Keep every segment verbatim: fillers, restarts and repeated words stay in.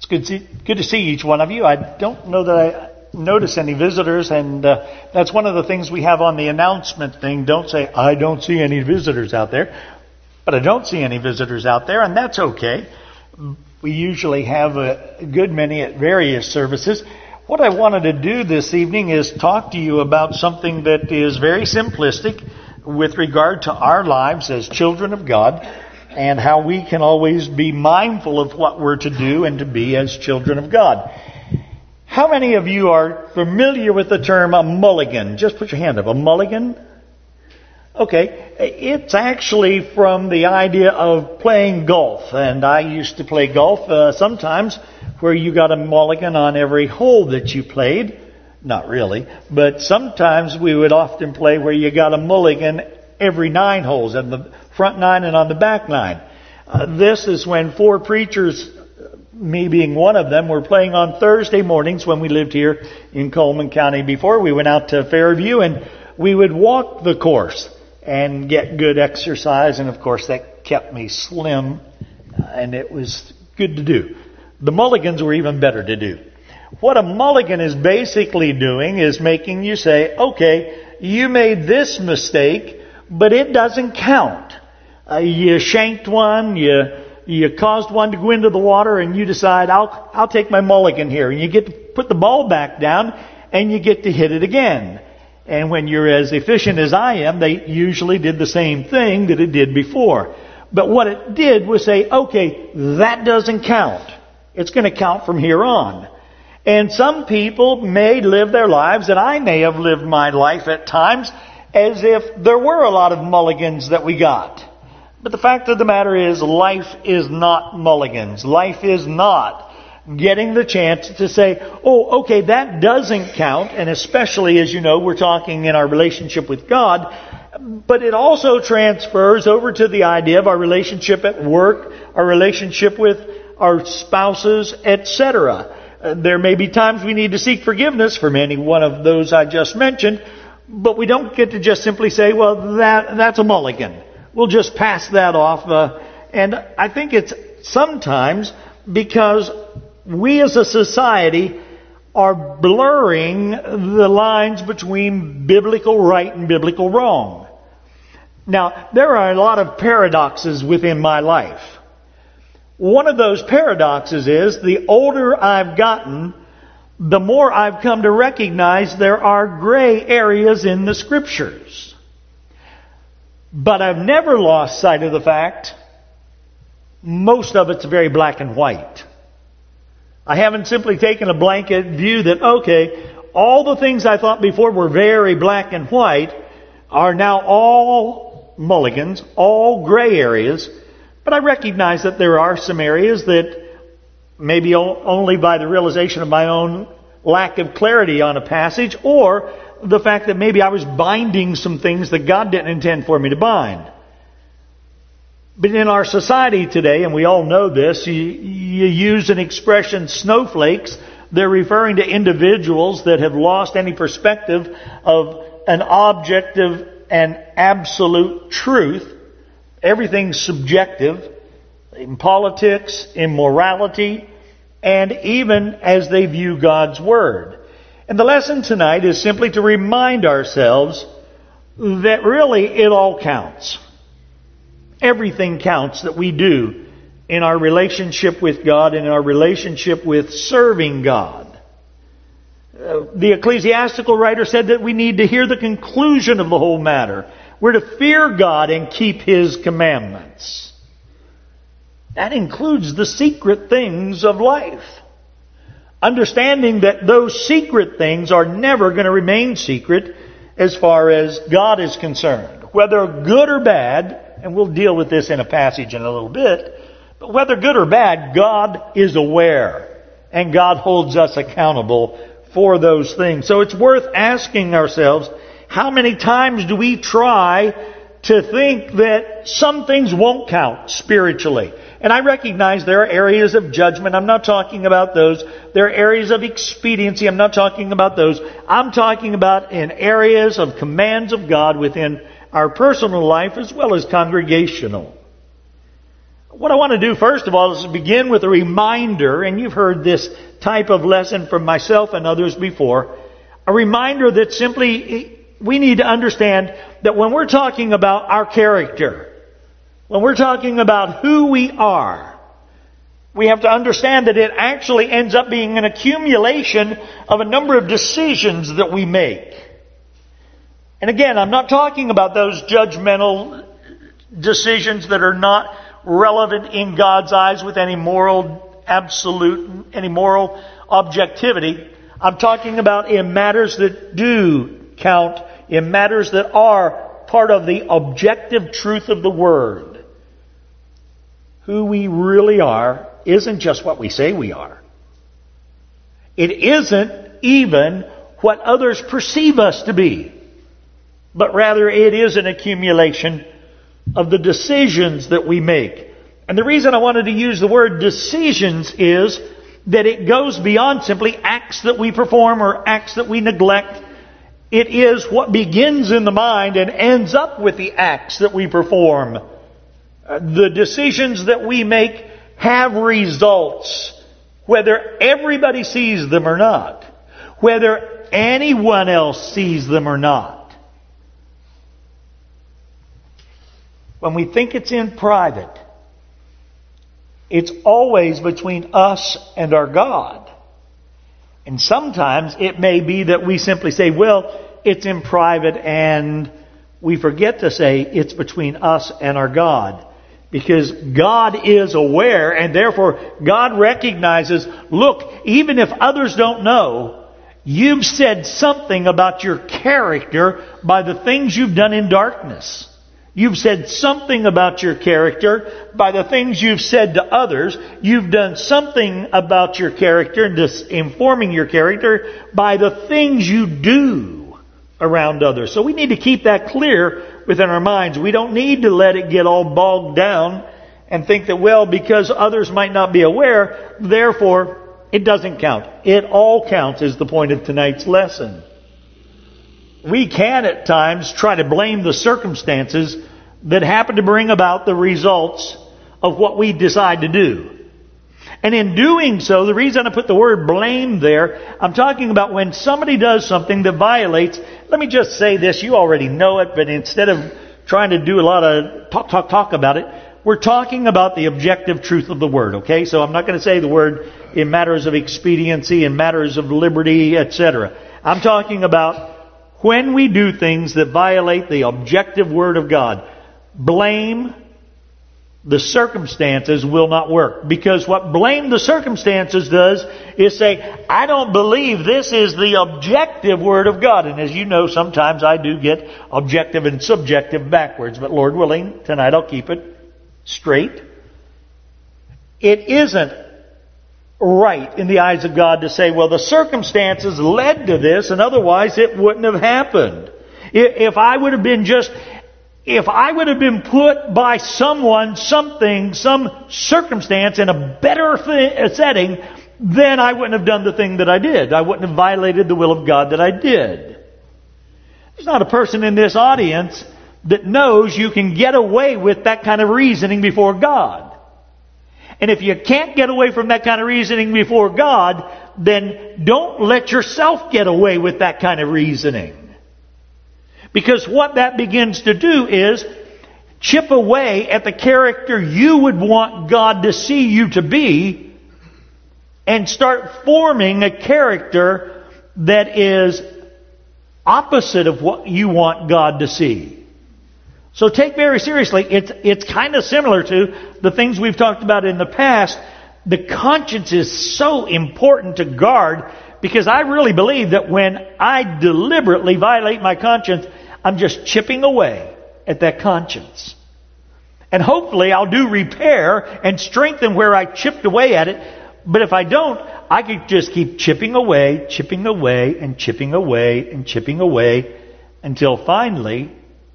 It's good to, see, good to see each one of you. I don't know that I notice any visitors, and uh, that's one of the things we have on the announcement thing. Don't say, I don't see any visitors out there. But I don't see any visitors out there, and that's okay. We usually have a good many at various services. What I wanted to do this evening is talk to you about something that is very simplistic with regard to our lives as children of God, and how we can always be mindful of what we're to do and to be as children of God. How many of you are familiar with the term a mulligan? Just put your hand up. A mulligan? Okay. It's actually from the idea of playing golf. And I used to play golf uh, sometimes where you got a mulligan on every hole that you played. Not really. But sometimes we would often play where you got a mulligan every nine holes, on the front nine and on the back nine. Uh, this is when four preachers, me being one of them, were playing on Thursday mornings when we lived here in Coleman County before. We went out to Fairview and we would walk the course and get good exercise. And of course that kept me slim and it was good to do. The mulligans were even better to do. What a mulligan is basically doing is making you say, okay, you made this mistake, but it doesn't count. Uh, you shanked one, you you caused one to go into the water, and you decide, I'll I'll take my mulligan here. And you get to put the ball back down, and you get to hit it again. And when you're as efficient as I am, they usually did the same thing that it did before. But what it did was say, okay, that doesn't count. It's going to count from here on. And some people may live their lives, and I may have lived my life at times, as if there were a lot of mulligans that we got. But the fact of the matter is, life is not mulligans. Life is not getting the chance to say, oh, okay, that doesn't count. And especially, as you know, we're talking in our relationship with God. But it also transfers over to the idea of our relationship at work, our relationship with our spouses, et cetera. Uh, there may be times we need to seek forgiveness from any one of those I just mentioned. But we don't get to just simply say, well, that that's a mulligan. We'll just pass that off. Uh, and I think it's sometimes because we as a society are blurring the lines between biblical right and biblical wrong. Now, there are a lot of paradoxes within my life. One of those paradoxes is the older I've gotten, the more I've come to recognize there are gray areas in the Scriptures. But I've never lost sight of the fact most of it's very black and white. I haven't simply taken a blanket view that, okay, all the things I thought before were very black and white are now all mulligans, all gray areas. But I recognize that there are some areas that maybe only by the realization of my own lack of clarity on a passage, or the fact that maybe I was binding some things that God didn't intend for me to bind. But in our society today, and we all know this, you, you use an expression, snowflakes. They're referring to individuals that have lost any perspective of an objective and absolute truth. Everything's subjective in politics, in morality, and even as they view God's Word. And the lesson tonight is simply to remind ourselves that really it all counts. Everything counts that we do in our relationship with God and in our relationship with serving God. Uh, the ecclesiastical writer said that we need to hear the conclusion of the whole matter. We're to fear God and keep His commandments. That includes the secret things of life. Understanding that those secret things are never going to remain secret as far as God is concerned. Whether good or bad, and we'll deal with this in a passage in a little bit, but whether good or bad, God is aware. And God holds us accountable for those things. So it's worth asking ourselves, how many times do we try to think that some things won't count spiritually? And I recognize there are areas of judgment. I'm not talking about those. There are areas of expediency. I'm not talking about those. I'm talking about in areas of commands of God within our personal life as well as congregational. What I want to do first of all is begin with a reminder, and you've heard this type of lesson from myself and others before, a reminder that simply we need to understand that when we're talking about our character, when we're talking about who we are, we have to understand that it actually ends up being an accumulation of a number of decisions that we make. And again, I'm not talking about those judgmental decisions that are not relevant in God's eyes with any moral absolute, any moral objectivity. I'm talking about in matters that do count, in matters that are part of the objective truth of the Word. Who we really are isn't just what we say we are. It isn't even what others perceive us to be. But rather it is an accumulation of the decisions that we make. And the reason I wanted to use the word decisions is that it goes beyond simply acts that we perform or acts that we neglect. It is what begins in the mind and ends up with the acts that we perform. The decisions that we make have results, whether everybody sees them or not, whether anyone else sees them or not. When we think it's in private, it's always between us and our God. And sometimes it may be that we simply say, well, it's in private, and we forget to say it's between us and our God. Because God is aware, and therefore God recognizes, look, even if others don't know, you've said something about your character by the things you've done in darkness. You've said something about your character by the things you've said to others. You've done something about your character, informing your character, by the things you do around others. So we need to keep that clear within our minds. We don't need to let it get all bogged down and think that, well, because others might not be aware, therefore it doesn't count. It all counts is the point of tonight's lesson. We can at times try to blame the circumstances that happen to bring about the results of what we decide to do. And in doing so, the reason I put the word blame there, I'm talking about when somebody does something that violates. Let me just say this, you already know it, but instead of trying to do a lot of talk, talk, talk about it, we're talking about the objective truth of the Word, okay? So I'm not going to say the word in matters of expediency, in matters of liberty, et cetera. I'm talking about when we do things that violate the objective Word of God. Blame the circumstances will not work. Because what blame the circumstances does is say, I don't believe this is the objective Word of God. And as you know, sometimes I do get objective and subjective backwards. But Lord willing, tonight I'll keep it straight. It isn't right in the eyes of God to say, well, the circumstances led to this, and otherwise it wouldn't have happened. If I would have been just... If I would have been put by someone, something, some circumstance in a better th- setting, then I wouldn't have done the thing that I did. I wouldn't have violated the will of God that I did. There's not a person in this audience that knows you can get away with that kind of reasoning before God. And if you can't get away from that kind of reasoning before God, then don't let yourself get away with that kind of reasoning. Because what that begins to do is chip away at the character you would want God to see you to be and start forming a character that is opposite of what you want God to see. So take very seriously, it's, it's kind of similar to the things we've talked about in the past. The conscience is so important to guard, because I really believe that when I deliberately violate my conscience, I'm just chipping away at that conscience. And hopefully I'll do repair and strengthen where I chipped away at it. But if I don't, I could just keep chipping away, chipping away, and chipping away, and chipping away, until finally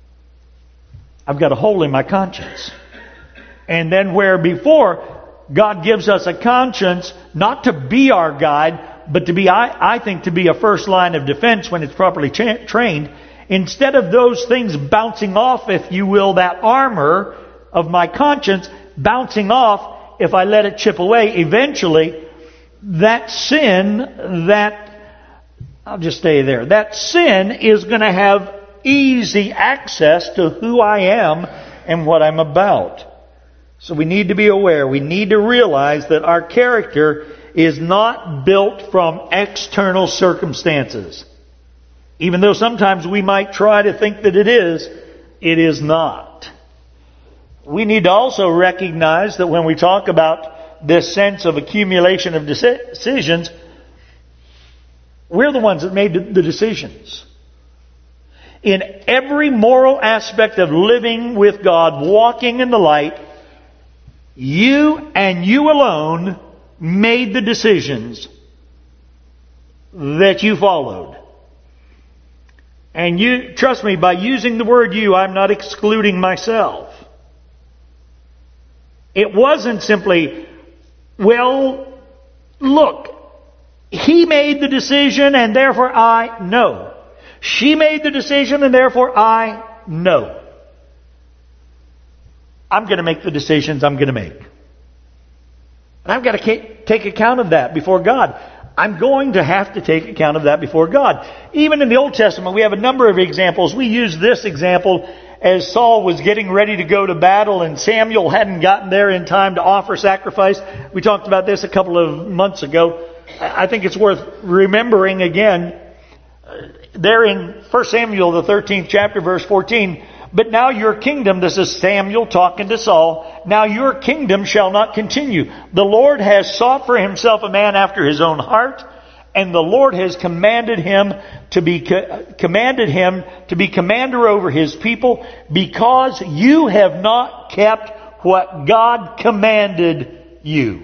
I've got a hole in my conscience. And then where before God gives us a conscience not to be our guide, but to be, I, I think, to be a first line of defense when it's properly cha- trained, instead of those things bouncing off, if you will, that armor of my conscience, bouncing off, if I let it chip away, eventually that sin, that, I'll just stay there, that sin is going to have easy access to who I am and what I'm about. So we need to be aware. We need to realize that our character is not built from external circumstances. Even though sometimes we might try to think that it is, it is not. We need to also recognize that when we talk about this sense of accumulation of decisions, we're the ones that made the decisions. In every moral aspect of living with God, walking in the light, you and you alone made the decisions that you followed. And you, trust me, by using the word you, I'm not excluding myself. It wasn't simply, well, look, he made the decision and therefore I know. She made the decision and therefore I know. I'm going to make the decisions I'm going to make. And I've got to take account of that before God. I'm going to have to take account of that before God. Even in the Old Testament, we have a number of examples. We use this example as Saul was getting ready to go to battle and Samuel hadn't gotten there in time to offer sacrifice. We talked about this a couple of months ago. I think it's worth remembering again. There in First Samuel, the thirteenth chapter, verse fourteen, but now your kingdom, this is Samuel talking to Saul, now your kingdom shall not continue. The Lord has sought for himself a man after his own heart, and the Lord has commanded him to be commanded him to be commander over his people, because you have not kept what God commanded you.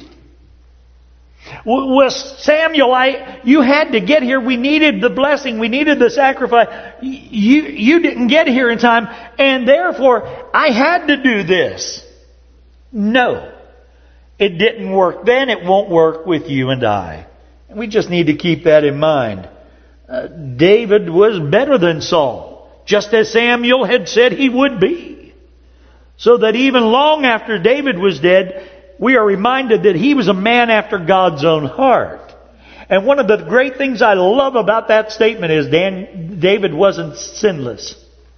With Samuel, I, you had to get here. We needed the blessing. We needed the sacrifice. You, you didn't get here in time, and therefore I had to do this. No. It didn't work then. It won't work with you and I. And we just need to keep that in mind. Uh, David was better than Saul, just as Samuel had said he would be. So that even long after David was dead, we are reminded that he was a man after God's own heart. And one of the great things I love about that statement is Dan, David wasn't sinless.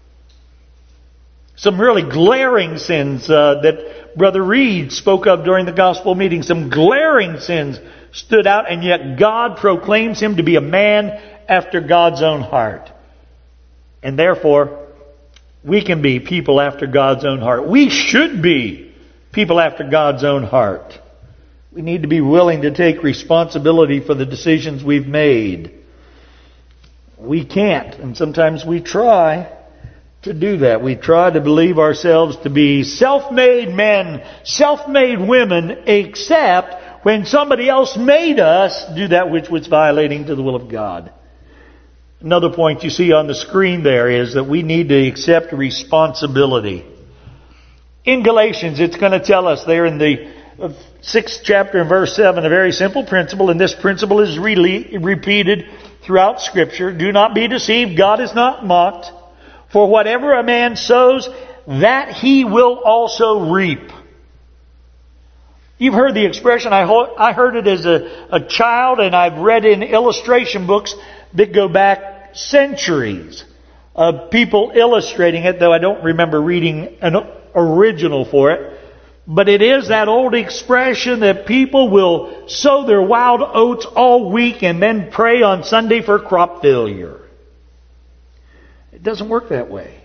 Some really glaring sins uh, that Brother Reed spoke of during the gospel meeting, some glaring sins stood out, and yet God proclaims him to be a man after God's own heart. And therefore, we can be people after God's own heart. We should be people after God's own heart. We need to be willing to take responsibility for the decisions we've made. We can't, and sometimes we try to do that. We try to believe ourselves to be self-made men, self-made women, except when somebody else made us do that which was violating to the will of God. Another point you see on the screen there is that we need to accept responsibility. In Galatians, it's going to tell us there in the sixth chapter and verse seven, a very simple principle, and this principle is really repeated throughout Scripture. Do not be deceived. God is not mocked. For whatever a man sows, that he will also reap. You've heard the expression, I, ho- I heard it as a, a child, and I've read in illustration books that go back centuries of people illustrating it, though I don't remember reading an original for it. But it is that old expression that people will sow their wild oats all week and then pray on Sunday for crop failure. It doesn't work that way.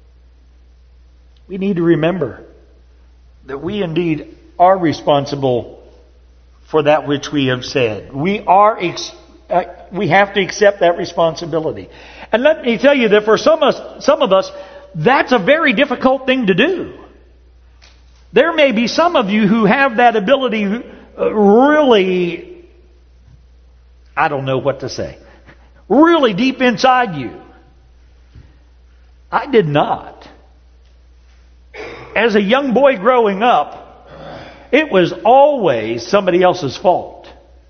We need to remember that we indeed are responsible for that which we have said. We are ex- uh, we have to accept that responsibility. And let me tell you that for some of us, some of us, that's a very difficult thing to do. There may be some of you who have that ability really, I don't know what to say, really deep inside you. I did not. As a young boy growing up, it was always somebody else's fault.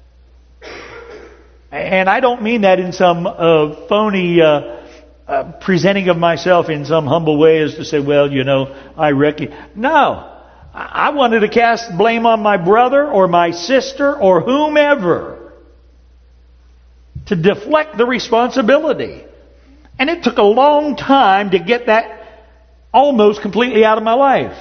And I don't mean that in some uh, phony uh, uh, presenting of myself in some humble way as to say, well, you know, I reckon. No. I wanted to cast blame on my brother or my sister or whomever to deflect the responsibility. And it took a long time to get that almost completely out of my life.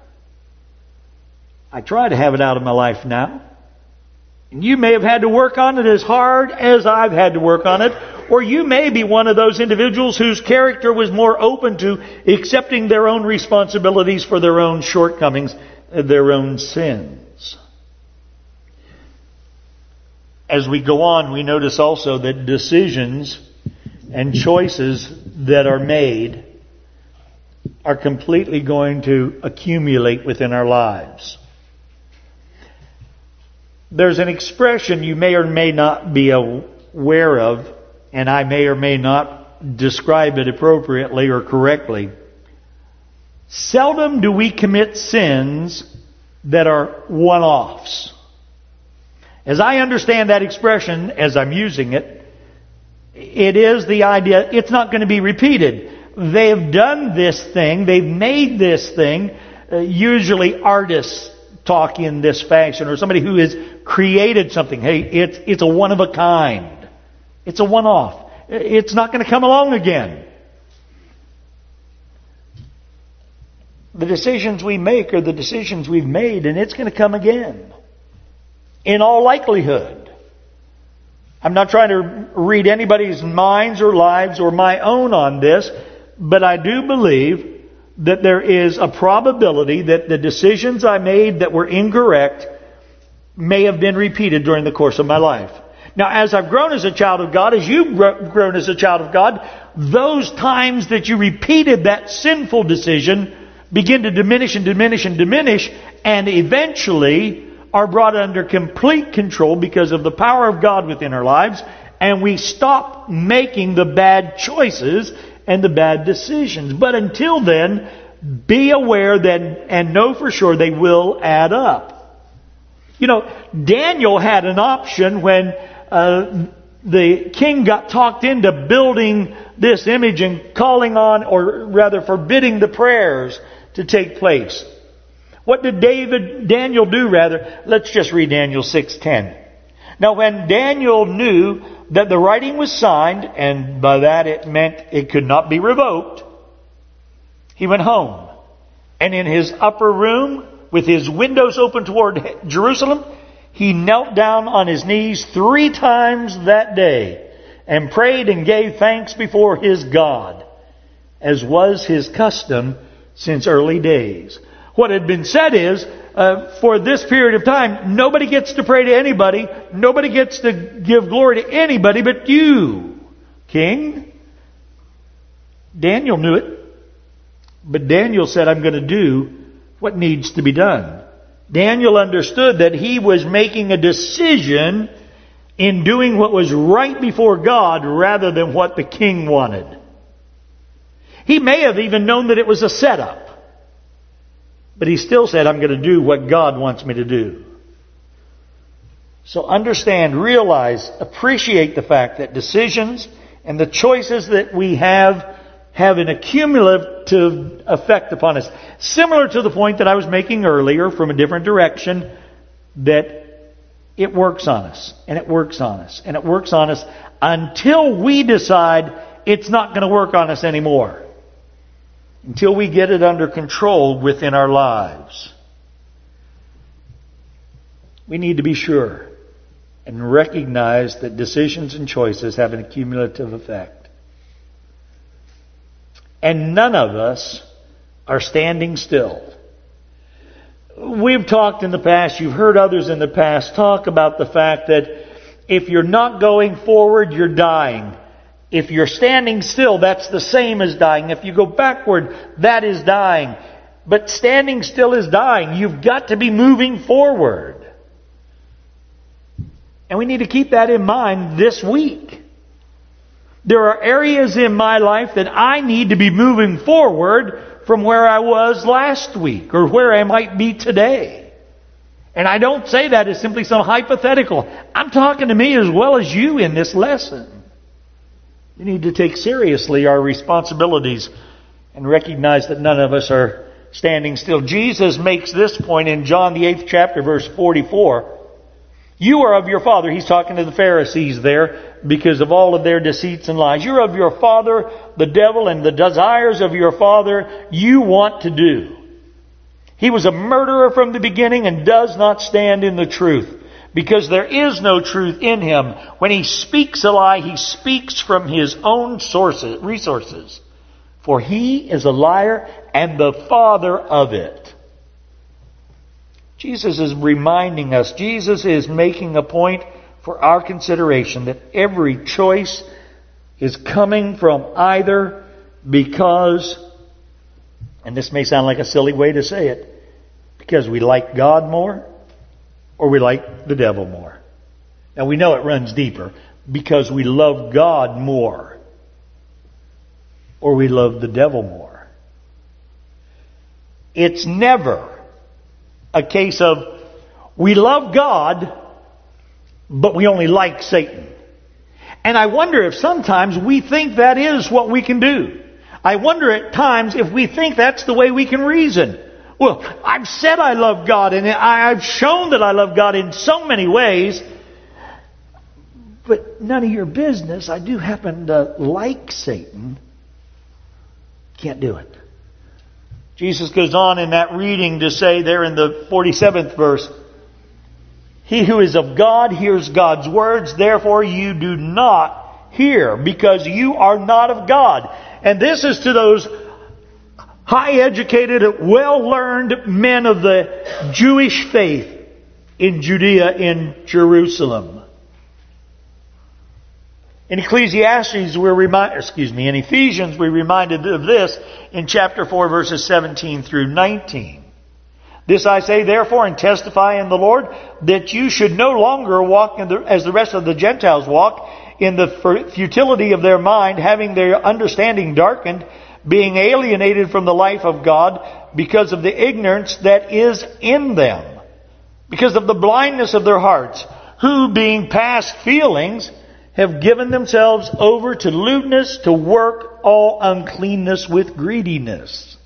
I try to have it out of my life now. And you may have had to work on it as hard as I've had to work on it. Or you may be one of those individuals whose character was more open to accepting their own responsibilities for their own shortcomings, their own sins. As we go on, we notice also that decisions and choices that are made are completely going to accumulate within our lives. There's an expression you may or may not be aware of, and I may or may not describe it appropriately or correctly. Seldom do we commit sins that are one-offs. As I understand that expression, as I'm using it, it is the idea it's not going to be repeated. They've done this thing, they've made this thing. Uh, usually artists talk in this fashion, or somebody who has created something. Hey, it's it's a one of a kind. It's a one-off. It's not going to come along again. The decisions we make are the decisions we've made, and it's going to come again. In all likelihood. I'm not trying to read anybody's minds or lives or my own on this, but I do believe that there is a probability that the decisions I made that were incorrect may have been repeated during the course of my life. Now, as I've grown as a child of God, as you've grown as a child of God, those times that you repeated that sinful decision begin to diminish and diminish and diminish, and eventually are brought under complete control because of the power of God within our lives, and we stop making the bad choices and the bad decisions. But until then, be aware that and know for sure they will add up. You know, Daniel had an option when uh, the king got talked into building this image and calling on, or rather forbidding the prayers to take place. What did David, Daniel do rather? Let's just read Daniel six ten. Now when Daniel knew that the writing was signed, and by that it meant it could not be revoked, he went home. And in his upper room, with his windows open toward Jerusalem, he knelt down on his knees three times that day and prayed and gave thanks before his God, as was his custom since early days. What had been said is, uh, for this period of time, nobody gets to pray to anybody. Nobody gets to give glory to anybody but you, King. Daniel knew it. But Daniel said, I'm going to do what needs to be done. Daniel understood that he was making a decision in doing what was right before God rather than what the king wanted. He may have even known that it was a setup. But he still said, I'm going to do what God wants me to do. So understand, realize, appreciate the fact that decisions and the choices that we have have an accumulative effect upon us. Similar to the point that I was making earlier from a different direction, that it works on us, and it works on us, and it works on us until we decide it's not going to work on us anymore. Until we get it under control within our lives. We need to be sure and recognize that decisions and choices have an cumulative effect. And none of us are standing still. We've talked in the past, you've heard others in the past talk about the fact that if you're not going forward, you're dying. If you're standing still, that's the same as dying. If you go backward, that is dying. But standing still is dying. You've got to be moving forward. And we need to keep that in mind this week. There are areas in my life that I need to be moving forward from where I was last week or where I might be today. And I don't say that as simply some hypothetical. I'm talking to me as well as you in this lesson. We need to take seriously our responsibilities and recognize that none of us are standing still. Jesus makes this point in John the eighth chapter, verse forty-four. You are of your father. He's talking to the Pharisees there because of all of their deceits and lies. You're of your father, the devil, and the desires of your father you want to do. He was a murderer from the beginning and does not stand in the truth, because there is no truth in him. When he speaks a lie, he speaks from his own sources, resources. For he is a liar and the father of it. Jesus is reminding us, Jesus is making a point for our consideration that every choice is coming from either because, and this may sound like a silly way to say it, because we like God more or we like the devil more. Now we know it runs deeper, because we love God more or we love the devil more. It's never a case of we love God, but we only like Satan. And I wonder if sometimes we think that is what we can do. I wonder at times if we think that's the way we can reason. Well, I've said I love God, and I've shown that I love God in so many ways, but none of your business. I do happen to like Satan. Can't do it. Jesus goes on in that reading to say there in the forty-seventh verse, he who is of God hears God's words, therefore you do not hear, because you are not of God. And this is to those high-educated, well-learned men of the Jewish faith in Judea, in Jerusalem. In Ecclesiastes, we're reminded, excuse me, in Ephesians, we're reminded of this in chapter four, verses seventeen through nineteen. This I say, therefore, and testify in the Lord, that you should no longer walk in the, as the rest of the Gentiles walk, in the futility of their mind, having their understanding darkened, being alienated from the life of God, because of the ignorance that is in them, because of the blindness of their hearts, who, being past feelings, have given themselves over to lewdness, to work all uncleanness with greediness.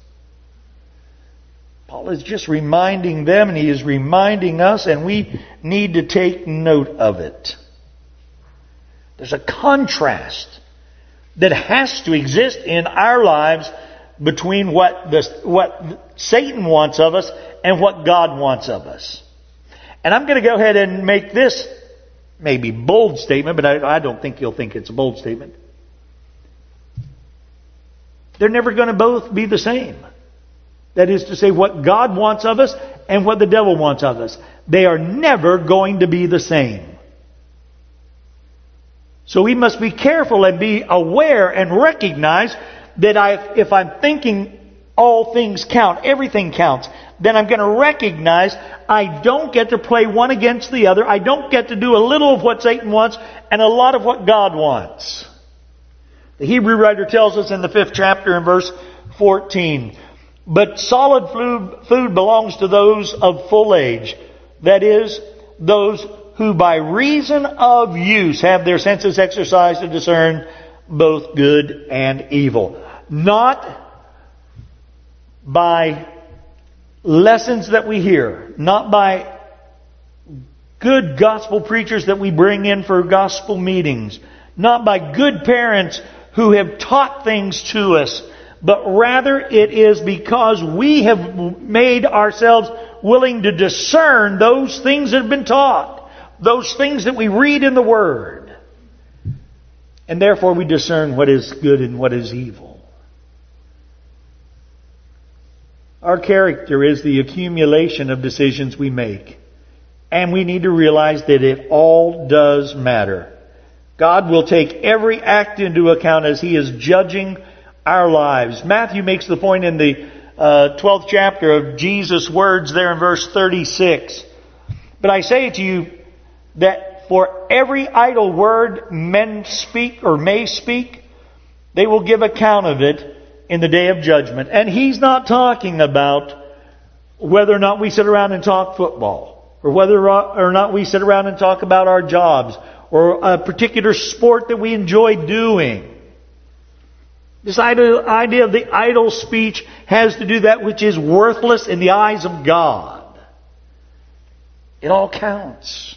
Paul is just reminding them, and he is reminding us, and we need to take note of it. There's a contrast that has to exist in our lives between what the, what Satan wants of us and what God wants of us. And I'm going to go ahead and make this maybe bold statement, but I, I don't think you'll think it's a bold statement. They're never going to both be the same. That is to say, what God wants of us and what the devil wants of us. They are never going to be the same. So we must be careful and be aware and recognize that I, if I'm thinking all things count, everything counts, then I'm going to recognize I don't get to play one against the other. I don't get to do a little of what Satan wants and a lot of what God wants. The Hebrew writer tells us in the fifth chapter in verse fourteen, but solid food, food belongs to those of full age, that is, those who by reason of use have their senses exercised to discern both good and evil. Not by lessons that we hear, not by good gospel preachers that we bring in for gospel meetings, not by good parents who have taught things to us, but rather it is because we have made ourselves willing to discern those things that have been taught, those things that we read in the Word. And therefore we discern what is good and what is evil. Our character is the accumulation of decisions we make. And we need to realize that it all does matter. God will take every act into account as He is judging our lives. Matthew makes the point in the uh, twelfth chapter of Jesus' words there in verse thirty-six. But I say to you that for every idle word men speak or may speak, they will give account of it in the day of judgment. And He's not talking about whether or not we sit around and talk football, or whether or not we sit around and talk about our jobs, or a particular sport that we enjoy doing. This idea of the idle speech has to do that which is worthless in the eyes of God. It all counts.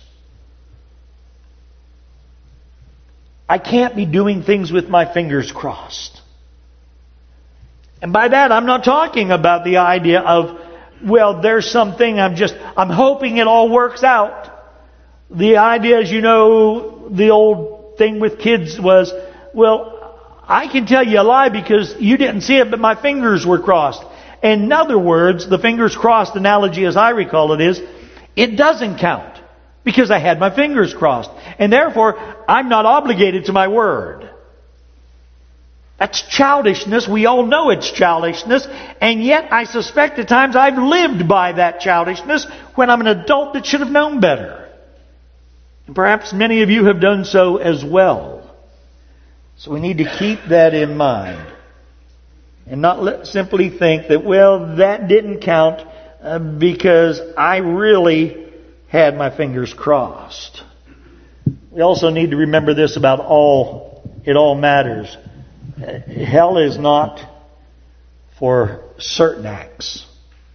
I can't be doing things with my fingers crossed. And by that, I'm not talking about the idea of, well, there's something I'm just, I'm hoping it all works out. The idea, as you know, the old thing with kids was, well, I can tell you a lie because you didn't see it, but my fingers were crossed. In other words, the fingers crossed analogy, as I recall it, is, it doesn't count because I had my fingers crossed. And therefore, I'm not obligated to my word. That's childishness. We all know it's childishness. And yet, I suspect at times I've lived by that childishness when I'm an adult that should have known better. And perhaps many of you have done so as well. So we need to keep that in mind. And not let, simply think that, well, that didn't count uh, because I really had my fingers crossed. We also need to remember this about all, it all matters. Uh, hell is not for certain acts.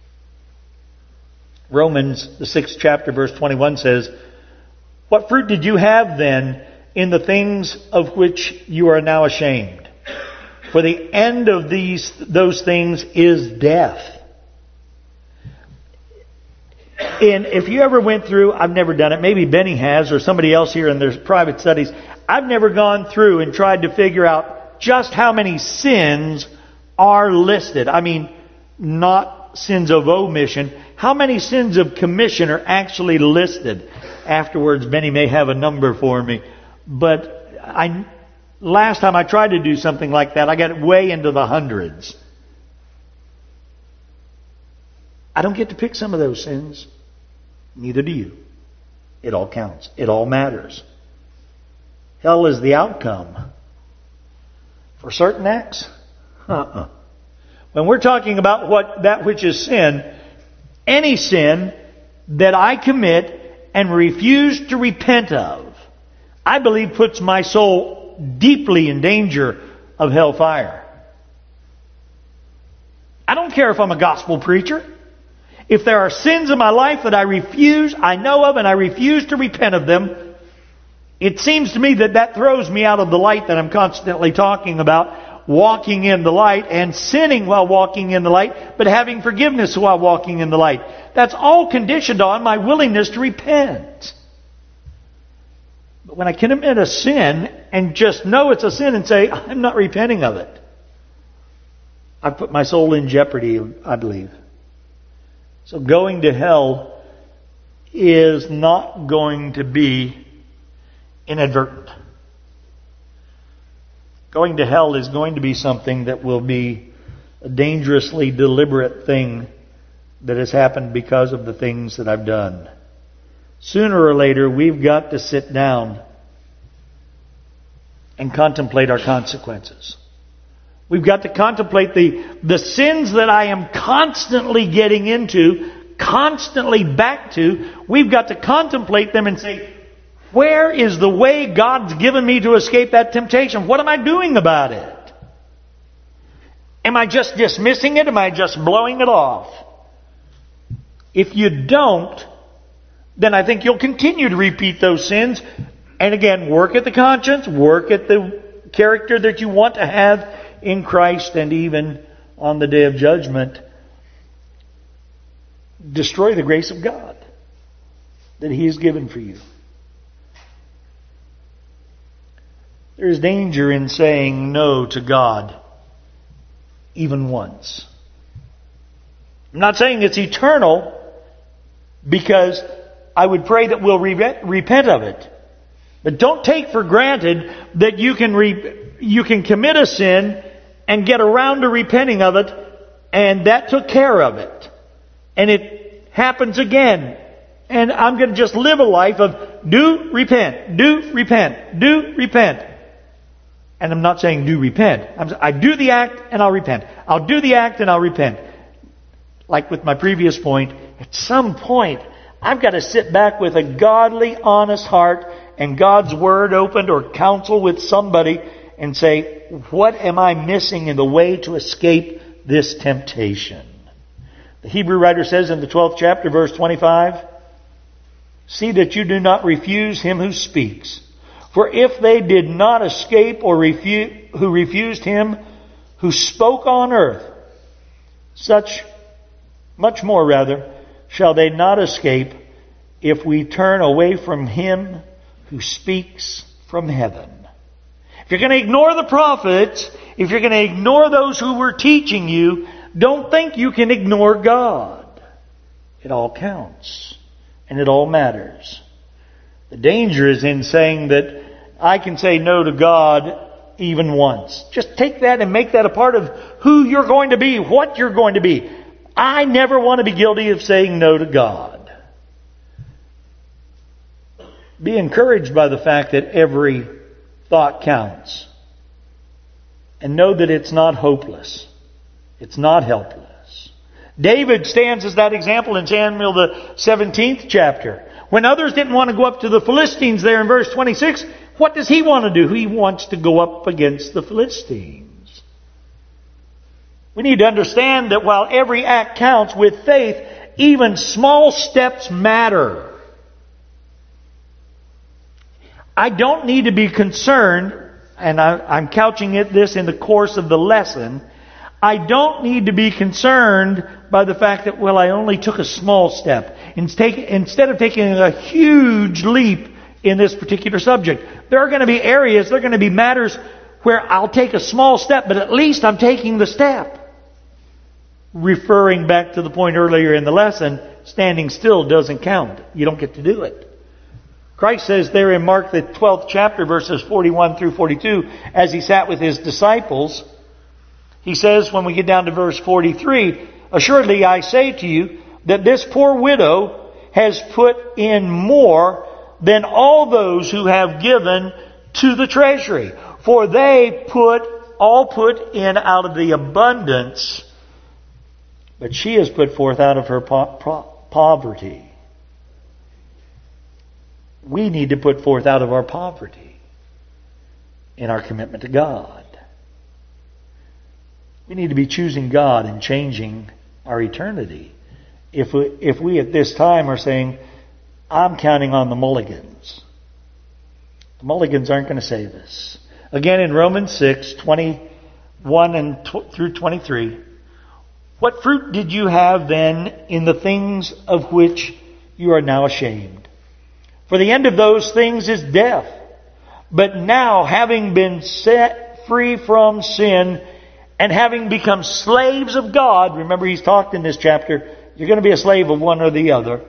Romans, the sixth chapter, verse twenty-one says, "What fruit did you have then in the things of which you are now ashamed? For the end of these those things is death." And if you ever went through, I've never done it, maybe Benny has or somebody else here in their private studies, I've never gone through and tried to figure out just how many sins are listed. I mean, not sins of omission. How many sins of commission are actually listed? Afterwards, Benny may have a number for me. But I, last time I tried to do something like that, I got way into the hundreds. I don't get to pick some of those sins. Neither do you. It all counts. It all matters. Hell is the outcome. For certain acts, uh-uh. When we're talking about what that which is sin, any sin that I commit and refuse to repent of, I believe puts my soul deeply in danger of hellfire. I don't care if I'm a gospel preacher. If there are sins in my life that I refuse, I know of, and I refuse to repent of them, it seems to me that that throws me out of the light that I'm constantly talking about, walking in the light and sinning while walking in the light, but having forgiveness while walking in the light. That's all conditioned on my willingness to repent. But when I commit a sin and just know it's a sin and say, I'm not repenting of it, I put my soul in jeopardy, I believe. So going to hell is not going to be inadvertent. Going to hell is going to be something that will be a dangerously deliberate thing that has happened because of the things that I've done. Sooner or later, we've got to sit down and contemplate our consequences. We've got to contemplate the, the sins that I am constantly getting into, constantly back to. We've got to contemplate them and say, where is the way God's given me to escape that temptation? What am I doing about it? Am I just dismissing it? Am I just blowing it off? If you don't, then I think you'll continue to repeat those sins. And again, work at the conscience, work at the character that you want to have in Christ, and even on the day of judgment, destroy the grace of God that He has given for you. There is danger in saying no to God even once. I'm not saying it's eternal, because I would pray that we'll re- repent of it. But don't take for granted that you can re- you can commit a sin and get around to repenting of it, and that took care of it. And it happens again. And I'm going to just live a life of do repent, do repent, do repent. And I'm not saying do repent. I'm, I do the act and I'll repent. I'll do the act and I'll repent. Like with my previous point, at some point, I've got to sit back with a godly, honest heart and God's Word opened, or counsel with somebody, and say, what am I missing in the way to escape this temptation? The Hebrew writer says in the twelfth chapter, verse twenty-five, see that you do not refuse him who speaks. For if they did not escape or refuse, who refused him who spoke on earth, such, much more rather, shall they not escape if we turn away from him who speaks from heaven. If you're going to ignore the prophets, if you're going to ignore those who were teaching you, don't think you can ignore God. It all counts. And it all matters. The danger is in saying that I can say no to God even once. Just take that and make that a part of who you're going to be, what you're going to be. I never want to be guilty of saying no to God. Be encouraged by the fact that every thought counts. And know that it's not hopeless. It's not helpless. David stands as that example in Samuel the seventeenth chapter. When others didn't want to go up to the Philistines there in verse twenty-six, what does he want to do? He wants to go up against the Philistines. We need to understand that while every act counts, with faith, even small steps matter. I don't need to be concerned, and I, I'm couching it this in the course of the lesson, I don't need to be concerned by the fact that, well, I only took a small step. Instead of taking a huge leap in this particular subject, there are going to be areas, there are going to be matters where I'll take a small step, but at least I'm taking the step. Referring back to the point earlier in the lesson, standing still doesn't count. You don't get to do it. Christ says there in Mark the twelfth chapter, verses forty-one through forty-two, as he sat with his disciples, he says when we get down to verse forty-three, assuredly I say to you that this poor widow has put in more than all those who have given to the treasury. For they put, all put in out of the abundance, but she has put forth out of her po- po- poverty. We need to put forth out of our poverty in our commitment to God. We need to be choosing God and changing our eternity. If we, if we at this time are saying, I'm counting on the mulligans. The mulligans aren't going to save us. Again in Romans six, twenty-one and tw- through twenty-three, what fruit did you have then in the things of which you are now ashamed? For the end of those things is death. But now, having been set free from sin and having become slaves of God, remember he's talked in this chapter, you're going to be a slave of one or the other.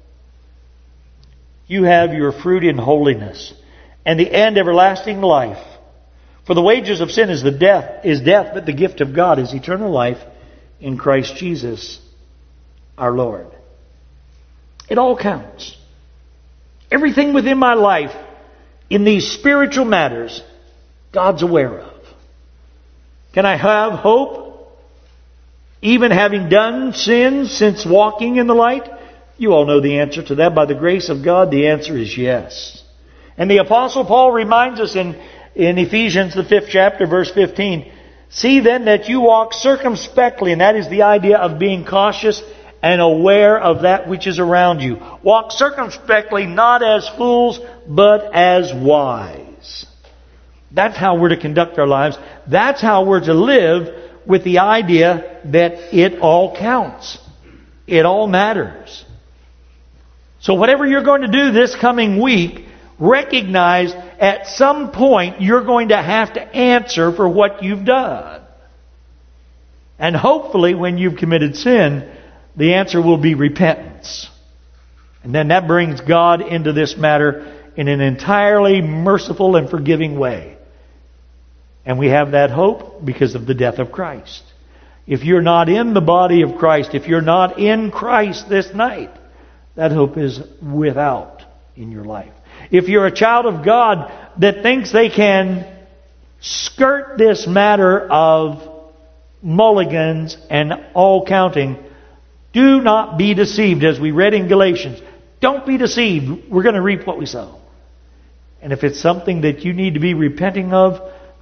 You have your fruit in holiness and the end everlasting life. For the wages of sin is the death, is death, but the gift of God is eternal life in Christ Jesus our Lord. It all counts. Everything within my life, in these spiritual matters, God's aware of. Can I have hope, even having done sins since walking in the light? You all know the answer to that. By the grace of God, the answer is yes. And the Apostle Paul reminds us in, in Ephesians, the fifth chapter, verse fifteen, see then that you walk circumspectly, and that is the idea of being cautious and aware of that which is around you. Walk circumspectly, not as fools, but as wise. That's how we're to conduct our lives. That's how we're to live, with the idea that it all counts. It all matters. So whatever you're going to do this coming week, recognize at some point you're going to have to answer for what you've done. And hopefully when you've committed sin, the answer will be repentance. And then that brings God into this matter in an entirely merciful and forgiving way. And we have that hope because of the death of Christ. If you're not in the body of Christ, if you're not in Christ this night, that hope is without in your life. If you're a child of God that thinks they can skirt this matter of mulligans and all counting, do not be deceived, as we read in Galatians. Don't be deceived. We're going to reap what we sow. And if it's something that you need to be repenting of,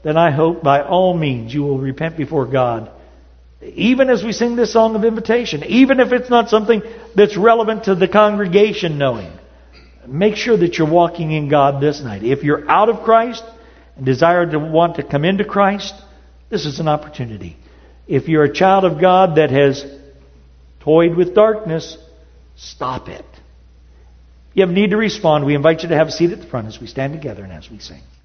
then I hope by all means you will repent before God. Even as we sing this song of invitation, even if it's not something that's relevant to the congregation knowing, make sure that you're walking in God this night. If you're out of Christ and desire to want to come into Christ, this is an opportunity. If you're a child of God that has toyed with darkness, stop it. If you have need to respond, we invite you to have a seat at the front as we stand together and as we sing.